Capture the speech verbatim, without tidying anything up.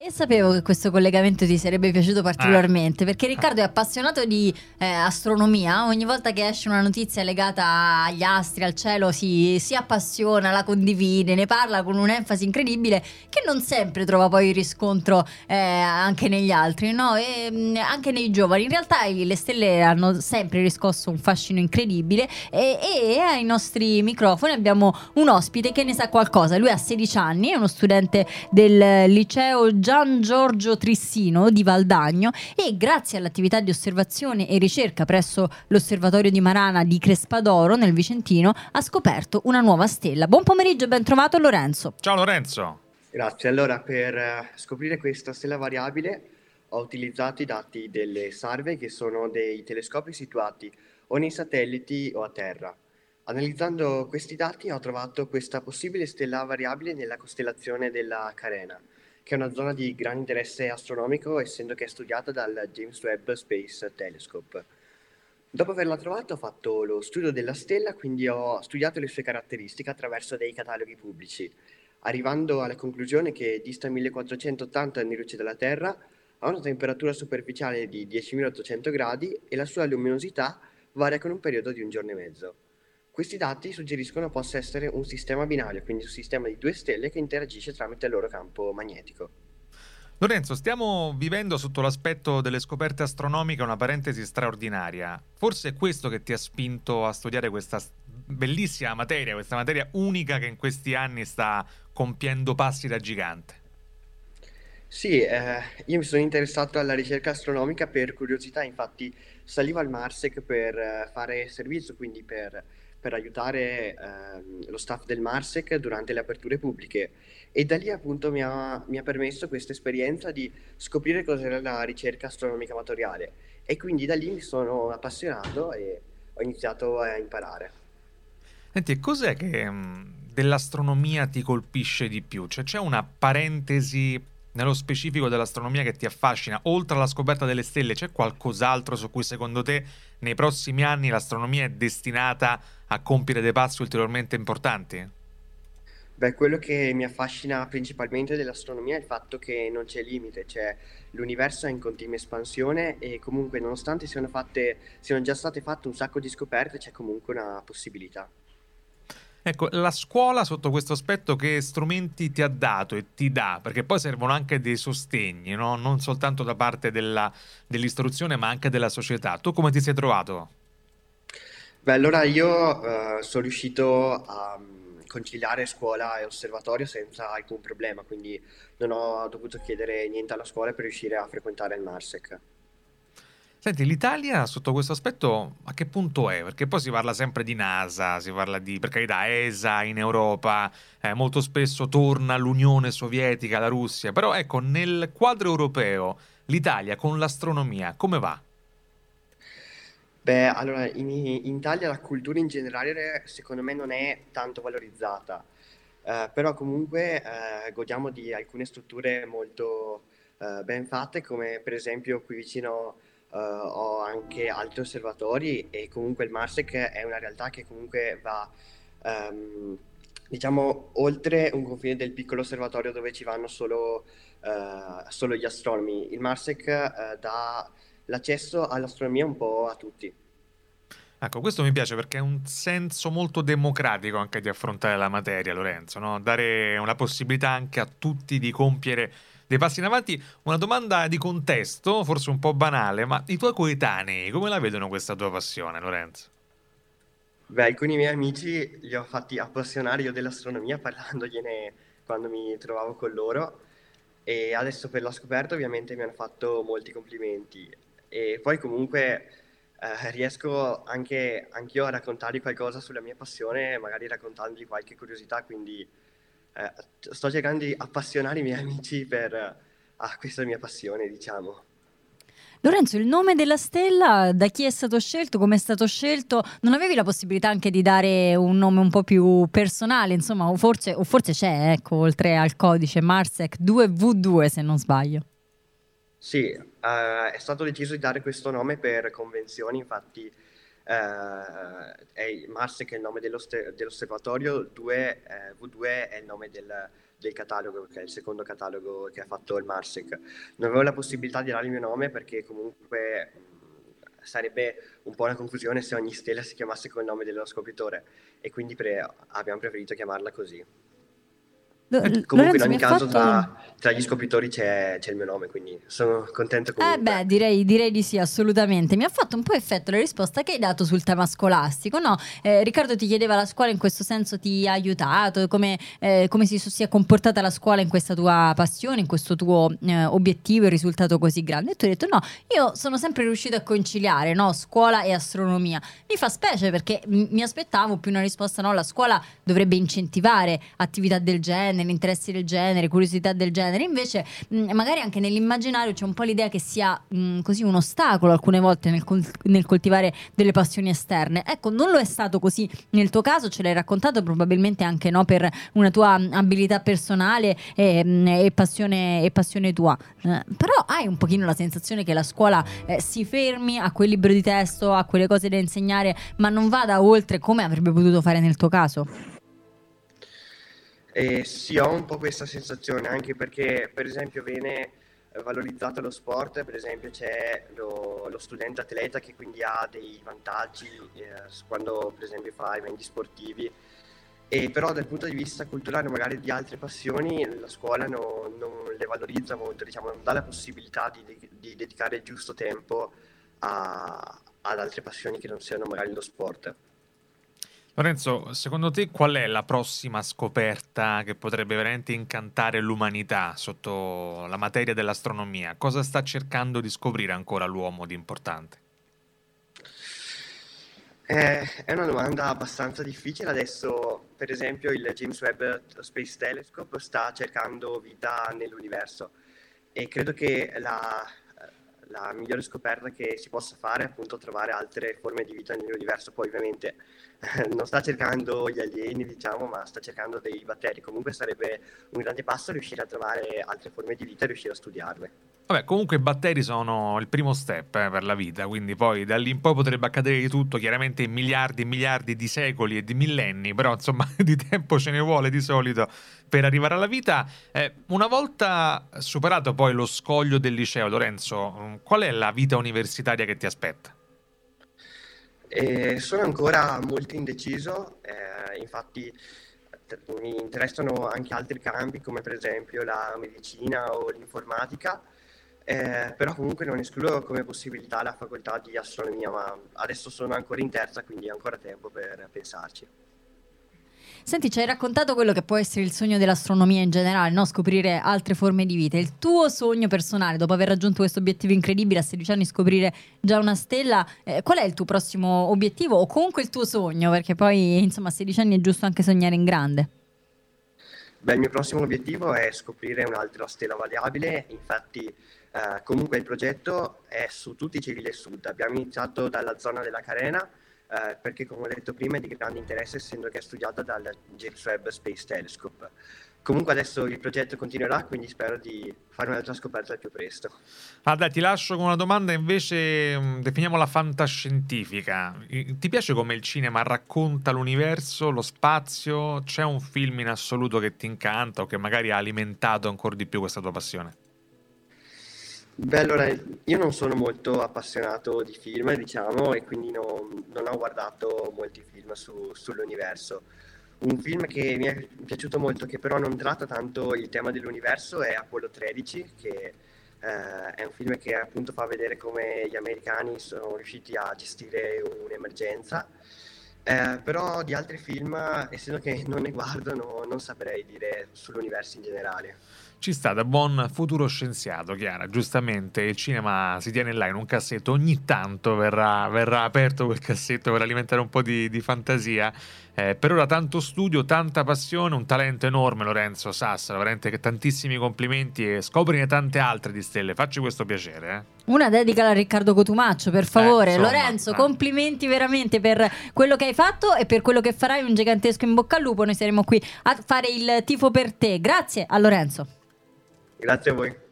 E sapevo che questo collegamento ti sarebbe piaciuto particolarmente, Eh. perché Riccardo è appassionato di eh, astronomia. Ogni volta che esce una notizia legata agli astri, al cielo, si, si appassiona, la condivide, ne parla con un'enfasi incredibile che non sempre trova poi riscontro eh, anche negli altri, no? E mh, anche nei giovani. In realtà i- le stelle hanno sempre riscosso un fascino incredibile e, e ai nostri microfoni abbiamo un ospite che ne sa qualcosa. Lui ha sedici anni, è uno studente del liceo Gian Giorgio Trissino di Valdagno e grazie all'attività di osservazione e ricerca presso l'osservatorio di Marana di Crespadoro nel Vicentino ha scoperto una nuova stella. Buon pomeriggio e ben trovato Lorenzo. Ciao Lorenzo. Grazie. Allora, per eh, scoprire questa stella variabile ho utilizzato i dati delle Survey, che sono dei telescopi situati o nei satelliti o a terra. Analizzando questi dati ho trovato questa possibile stella variabile nella costellazione della Carena, che è una zona di grande interesse astronomico essendo che è studiata dal James Webb Space Telescope. Dopo averla trovata ho fatto lo studio della stella, quindi ho studiato le sue caratteristiche attraverso dei cataloghi pubblici, arrivando alla conclusione che dista millequattrocentottanta anni luce dalla Terra, ha una temperatura superficiale di diecimilaottocento gradi e la sua luminosità varia con un periodo di un giorno e mezzo. Questi dati suggeriscono possa essere un sistema binario, quindi un sistema di due stelle che interagisce tramite il loro campo magnetico. Lorenzo, stiamo vivendo sotto l'aspetto delle scoperte astronomiche una parentesi straordinaria. Forse è questo che ti ha spinto a studiare questa s- bellissima materia, questa materia unica che in questi anni sta compiendo passi da gigante. Sì, eh, io mi sono interessato alla ricerca astronomica per curiosità, infatti salivo al Marsec per eh, fare servizio, quindi per, per aiutare ehm, lo staff del Marsec durante le aperture pubbliche e da lì appunto mi ha, mi ha permesso questa esperienza di scoprire cos'era la ricerca astronomica amatoriale e quindi da lì mi sono appassionato e ho iniziato a imparare. Senti, e cos'è che mh, dell'astronomia ti colpisce di più? Cioè c'è una parentesi nello specifico dell'astronomia che ti affascina? Oltre alla scoperta delle stelle, c'è qualcos'altro su cui secondo te nei prossimi anni l'astronomia è destinata a compiere dei passi ulteriormente importanti? Beh, quello che mi affascina principalmente dell'astronomia è il fatto che non c'è limite, cioè l'universo è in continua espansione e comunque nonostante siano fatte, siano già state fatte un sacco di scoperte, c'è comunque una possibilità. Ecco, la scuola sotto questo aspetto che strumenti ti ha dato e ti dà? Perché poi servono anche dei sostegni, no? Non soltanto da parte della- dell'istruzione, ma anche della società. Tu come ti sei trovato? Beh, allora io eh, sono riuscito a mm, conciliare scuola e osservatorio senza alcun problema, quindi non ho dovuto chiedere niente alla scuola per riuscire a frequentare il Marsec. Senti, l'Italia sotto questo aspetto a che punto è? Perché poi si parla sempre di NASA, si parla di, per carità, E S A in Europa, eh, molto spesso torna l'Unione Sovietica, la Russia, però ecco, nel quadro europeo, l'Italia con l'astronomia, come va? Beh, allora in, in Italia la cultura in generale secondo me non è tanto valorizzata. Eh, però comunque eh, godiamo di alcune strutture molto eh, ben fatte, come per esempio qui vicino eh, ho anche altri osservatori e comunque il Marsec è una realtà che comunque va ehm, diciamo oltre un confine del piccolo osservatorio dove ci vanno solo, eh, solo gli astronomi. Il Marsec eh, dà l'accesso all'astronomia un po' a tutti. Ecco, questo mi piace perché è un senso molto democratico anche di affrontare la materia, Lorenzo, no? Dare una possibilità anche a tutti di compiere dei passi in avanti. Una domanda di contesto, forse un po' banale, ma i tuoi coetanei come la vedono questa tua passione, Lorenzo? Beh, alcuni miei amici li ho fatti appassionare io dell'astronomia parlandogliene quando mi trovavo con loro e adesso per la scoperta ovviamente mi hanno fatto molti complimenti e poi comunque eh, riesco anche anch'io a raccontargli qualcosa sulla mia passione, magari raccontandogli qualche curiosità, quindi eh, sto cercando di appassionare i miei amici per, eh, a questa mia passione, diciamo. Lorenzo, il nome della stella, da chi è stato scelto, come è stato scelto? Non avevi la possibilità anche di dare un nome un po' più personale, insomma, o forse, o forse c'è, ecco, oltre al codice Marsec due V due se non sbaglio. Sì, eh, è stato deciso di dare questo nome per convenzione, infatti eh, è Mars che è il nome dello ste- dell'osservatorio, due, eh, V due è il nome del, del catalogo, che è il secondo catalogo che ha fatto il Marsec. Non avevo la possibilità di dare il mio nome perché comunque mh, sarebbe un po' una confusione se ogni stella si chiamasse col nome dello scopritore, e quindi pre- abbiamo preferito chiamarla così. Lo- Comunque in Lorenzo mi ogni ha caso fatto... tra, tra gli scopritori c'è, c'è il mio nome, quindi sono contento Eh comunque. beh, direi, direi di sì, assolutamente. Mi ha fatto un po' effetto la risposta che hai dato sul tema scolastico, no? Eh, Riccardo ti chiedeva, la scuola in questo senso ti ha aiutato, come, eh, come si, si è comportata la scuola in questa tua passione, in questo tuo eh, obiettivo e risultato così grande. E tu hai detto no, io sono sempre riuscito a conciliare, no? Scuola e astronomia. Mi fa specie perché m- mi aspettavo più una risposta, no? La scuola dovrebbe incentivare attività del genere, interessi del genere, curiosità del genere. Invece mh, magari anche nell'immaginario c'è un po' l'idea che sia mh, così un ostacolo alcune volte nel, col- nel coltivare delle passioni esterne. Ecco, non lo è stato così nel tuo caso, ce l'hai raccontato probabilmente anche, no, per una tua mh, abilità personale e, mh, e passione, e passione tua. Eh, però hai un pochino la sensazione che la scuola eh, si fermi a quel libro di testo, a quelle cose da insegnare, ma non vada oltre, come avrebbe potuto fare nel tuo caso? E sì, ho un po' questa sensazione, anche perché per esempio viene eh, valorizzato lo sport, per esempio c'è lo, lo studente atleta che quindi ha dei vantaggi eh, quando per esempio fa eventi sportivi, e però dal punto di vista culturale magari di altre passioni la scuola no- non le valorizza molto, diciamo, non dà la possibilità di, de- di dedicare il giusto tempo a- ad altre passioni che non siano magari lo sport. Lorenzo, secondo te qual è la prossima scoperta che potrebbe veramente incantare l'umanità sotto la materia dell'astronomia? Cosa sta cercando di scoprire ancora l'uomo di importante? Eh, è una domanda abbastanza difficile. Adesso, per esempio, il James Webb Space Telescope sta cercando vita nell'universo, e credo che la, la migliore scoperta che si possa fare è appunto trovare altre forme di vita nell'universo. Poi ovviamente eh, non sta cercando gli alieni, diciamo, ma sta cercando dei batteri. Comunque sarebbe un grande passo riuscire a trovare altre forme di vita e riuscire a studiarle. Vabbè, comunque i batteri sono il primo step eh, per la vita, quindi poi da lì in poi potrebbe accadere di tutto, chiaramente in miliardi e miliardi di secoli e di millenni, però insomma di tempo ce ne vuole di solito per arrivare alla vita. Eh, una volta superato poi lo scoglio del liceo, Lorenzo, mm, qual è la vita universitaria che ti aspetta? E sono ancora molto indeciso, eh, infatti t- mi interessano anche altri campi come per esempio la medicina o l'informatica, eh, però comunque non escludo come possibilità la facoltà di astronomia, ma adesso sono ancora in terza, quindi ho ancora tempo per pensarci. Senti, ci hai raccontato quello che può essere il sogno dell'astronomia in generale, no? Scoprire altre forme di vita. Il tuo sogno personale, dopo aver raggiunto questo obiettivo incredibile, a sedici anni scoprire già una stella, eh, qual è il tuo prossimo obiettivo o comunque il tuo sogno? Perché poi, insomma, a sedici anni è giusto anche sognare in grande. Beh, il mio prossimo obiettivo è scoprire un'altra stella variabile, infatti eh, comunque il progetto è su tutti i cieli del sud. Abbiamo iniziato dalla zona della Carena, eh, perché come ho detto prima è di grande interesse essendo che è studiata dal James Webb Space Telescope. Comunque adesso il progetto continuerà, quindi spero di fare un'altra scoperta al più presto. Ah, dai, ti lascio con una domanda invece, mh, definiamola fantascientifica. I- Ti piace come il cinema racconta l'universo, lo spazio? C'è un film in assoluto che ti incanta o che magari ha alimentato ancora di più questa tua passione? Beh, allora, io non sono molto appassionato di film, diciamo, e quindi non, non ho guardato molti film su- sull'universo. Un film che mi è piaciuto molto, che però non tratta tanto il tema dell'universo, è Apollo tredici, che eh, è un film che appunto fa vedere come gli americani sono riusciti a gestire un'emergenza. Eh, però di altri film, essendo che non ne guardo, no- non saprei dire sull'universo in generale. Ci sta, da buon futuro scienziato, Chiara. Giustamente il cinema si tiene là in un cassetto, ogni tanto verrà, verrà aperto quel cassetto per alimentare un po' di, di fantasia. Eh, per ora tanto studio, tanta passione, un talento enorme, Lorenzo Sassaro, veramente che tantissimi complimenti e scoprine tante altre di stelle. Facci questo piacere, eh. Una dedica a Riccardo Cotumaccio, per favore. Eh, insomma, Lorenzo, eh. complimenti veramente per quello che hai fatto e per quello che farai. Un gigantesco in bocca al lupo. Noi saremo qui a fare il tifo per te. Grazie a Lorenzo. Grazie a voi.